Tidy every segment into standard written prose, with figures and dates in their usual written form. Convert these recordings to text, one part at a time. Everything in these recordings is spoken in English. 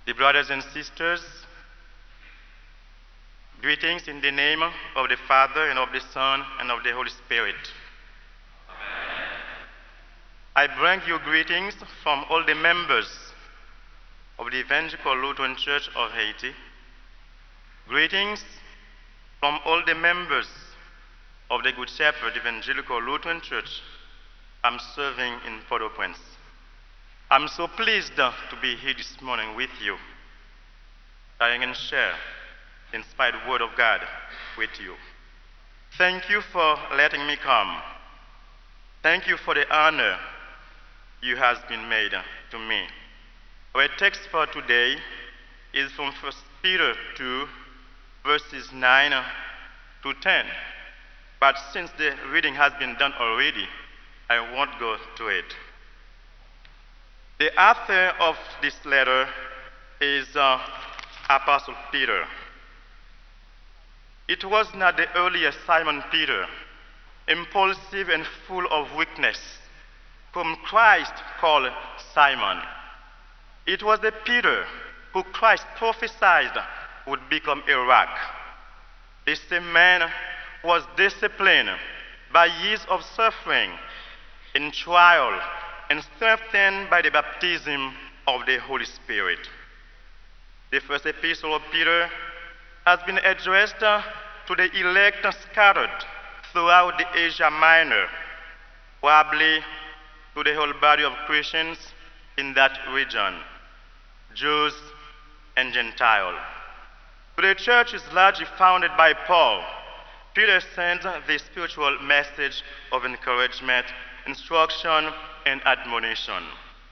The brothers and sisters, greetings in the name of the Father, and of the Son, and of the Holy Spirit. Amen. I bring you greetings from all the members of the Evangelical Lutheran Church of Haiti. Greetings from all the members of the Good Shepherd Evangelical Lutheran Church I'm serving in Port-au-Prince. I'm so pleased to be here this morning with you, that I can share the inspired word of God with you. Thank you for letting me come. Thank you for the honor you has been made to me. Our text for today is from 1 Peter 2, verses 9 to 10. But since the reading has been done already, I won't go to it. The author of this letter is Apostle Peter. It was not the earlier Simon Peter, impulsive and full of weakness, whom Christ called Simon. It was the Peter who Christ prophesied would become a rock. The same man was disciplined by years of suffering in trial and strengthened by the baptism of the Holy Spirit. The first epistle of Peter has been addressed to the elect scattered throughout the Asia Minor, probably to the whole body of Christians in that region, Jews and Gentiles. To the churches largely founded by Paul, Peter sends the spiritual message of encouragement, instruction, and admonition.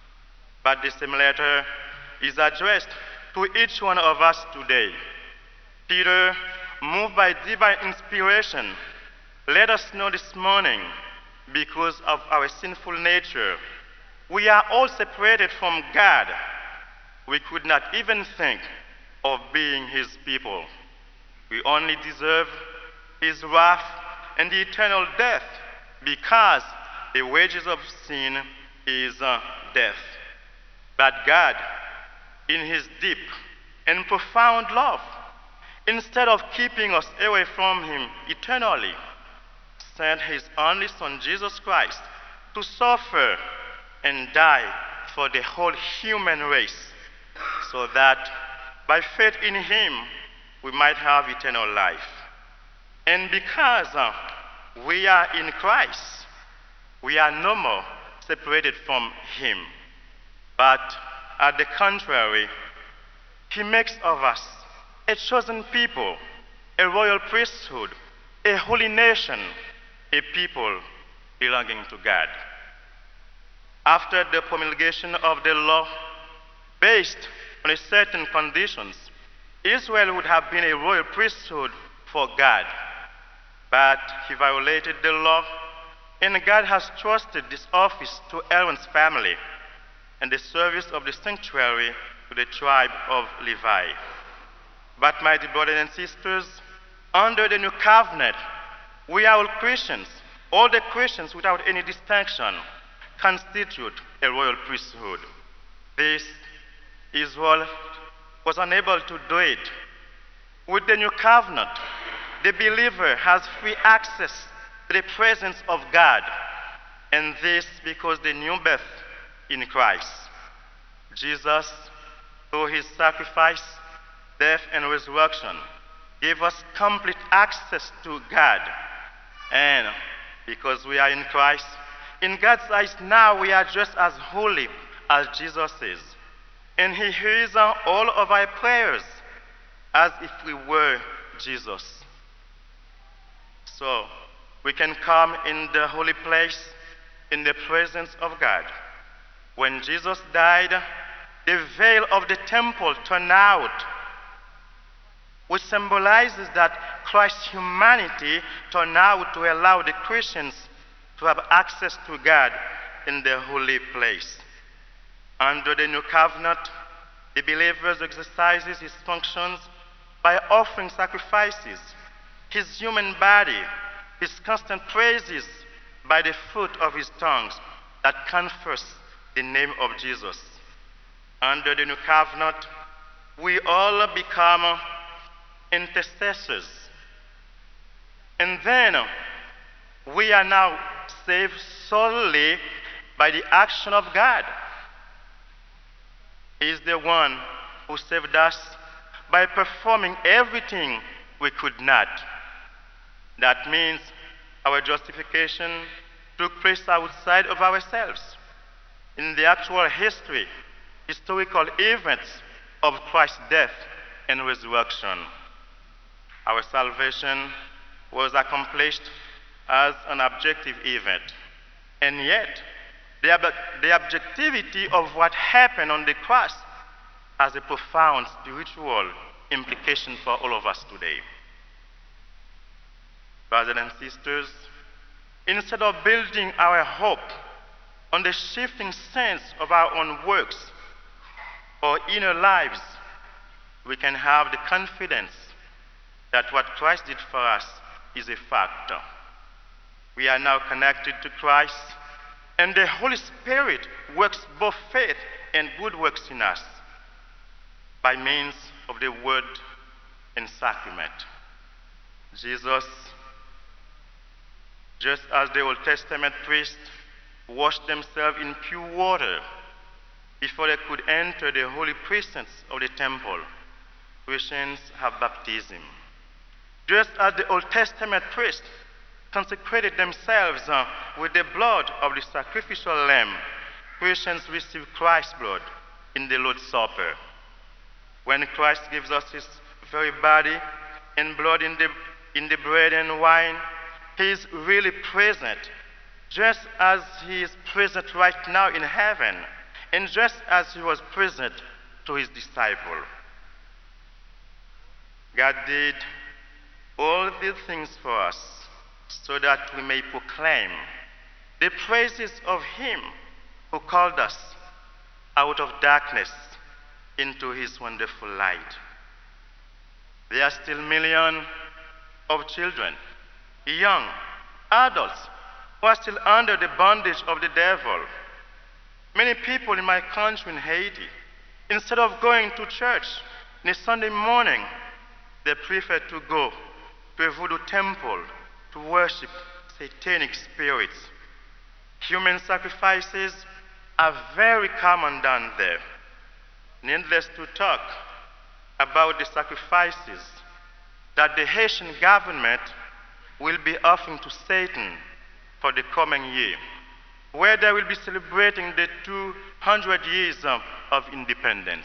But the same letter is addressed to each one of us today. Peter, moved by divine inspiration, let us know this morning, because of our sinful nature, we are all separated from God. We could not even think of being His people. We only deserve His wrath and the eternal death, because the wages of sin is death. But God, in His deep and profound love, instead of keeping us away from Him eternally, sent His only Son, Jesus Christ, to suffer and die for the whole human race, so that by faith in Him we might have eternal life. And because we are in Christ, we are no more separated from Him. But at the contrary, He makes of us a chosen people, a royal priesthood, a holy nation, a people belonging to God. After the promulgation of the law, based on certain conditions, Israel would have been a royal priesthood for God. But he violated the law, and God has trusted this office to Aaron's family and the service of the sanctuary to the tribe of Levi. But my dear brothers and sisters, under the new covenant, we are all Christians. All the Christians, without any distinction, constitute a royal priesthood. This Israel was unable to do it. With the new covenant, the believer has free access to the presence of God, and this because the new birth in Christ. Jesus, through His sacrifice, death, and resurrection, gave us complete access to God. And because we are in Christ, in God's eyes now we are just as holy as Jesus is. And He hears all of our prayers as if we were Jesus. So we can come in the holy place in the presence of God. When Jesus died, the veil of the temple turned out, which symbolizes that Christ's humanity turned out to allow the Christians to have access to God in the holy place. Under the new covenant, the believer exercises his functions by offering sacrifices, his human body, his constant praises by the fruit of his tongues that confess the name of Jesus. Under the new covenant, we all become intercessors. And then we are now saved solely by the action of God. He is the one who saved us by performing everything we could not. That means our justification took place outside of ourselves. In the actual history, historical events of Christ's death and resurrection, our salvation was accomplished as an objective event. And yet, the objectivity of what happened on the cross has a profound spiritual implication for all of us today. Brothers and sisters, instead of building our hope on the shifting sense of our own works or inner lives, we can have the confidence that what Christ did for us is a fact. We are now connected to Christ, and the Holy Spirit works both faith and good works in us by means of the Word and sacrament. Jesus, just as the Old Testament priests washed themselves in pure water before they could enter the holy precincts of the temple, Christians have baptism. Just as the Old Testament priests consecrated themselves with the blood of the sacrificial lamb, Christians receive Christ's blood in the Lord's Supper. When Christ gives us his very body and blood in the bread and wine, he is really present, just as he is present right now in heaven, and just as he was present to his disciple. God did all these things for us so that we may proclaim the praises of him who called us out of darkness into his wonderful light. There are still millions of children, young adults, who are still under the bondage of the devil. Many people in my country, in Haiti, instead of going to church on a Sunday morning, they prefer to go to a voodoo temple to worship satanic spirits. Human sacrifices are very common down there. Needless to talk about the sacrifices that the Haitian government will be offering to Satan for the coming year, where they will be celebrating the 200 years of independence.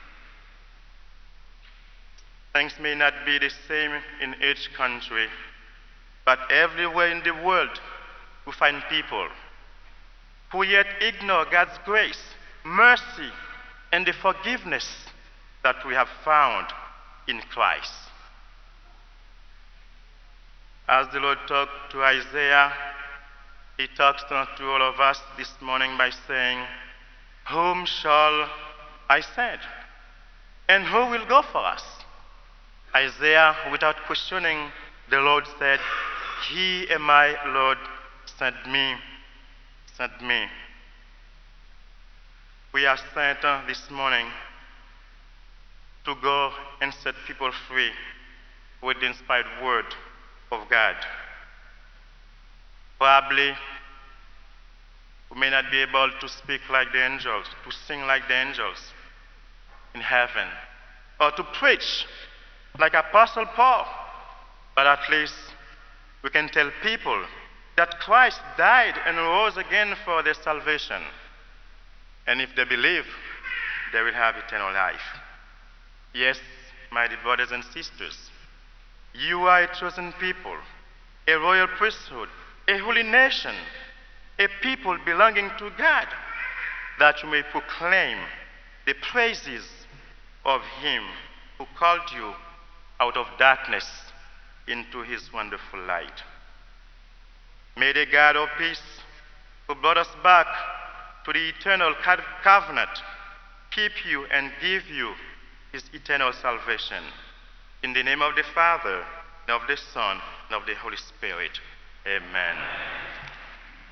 Things may not be the same in each country, but everywhere in the world we find people who yet ignore God's grace, mercy, and the forgiveness that we have found in Christ. As the Lord talked to Isaiah, he talks to all of us this morning by saying, "Whom shall I send? And who will go for us?" Isaiah, without questioning, the Lord said, "Here am I, Lord, send me, send me." We are sent this morning to go and set people free with the inspired word of God. Probably we may not be able to speak like the angels, to sing like the angels in heaven, or to preach like Apostle Paul, but at least we can tell people that Christ died and rose again for their salvation. And if they believe, they will have eternal life. Yes, my dear brothers and sisters, you are a chosen people, a royal priesthood, a holy nation, a people belonging to God, that you may proclaim the praises of him who called you out of darkness into his wonderful light. May the God of peace, who brought us back to the eternal covenant, keep you and give you his eternal salvation. In the name of the Father, and of the Son, and of the Holy Spirit. Amen.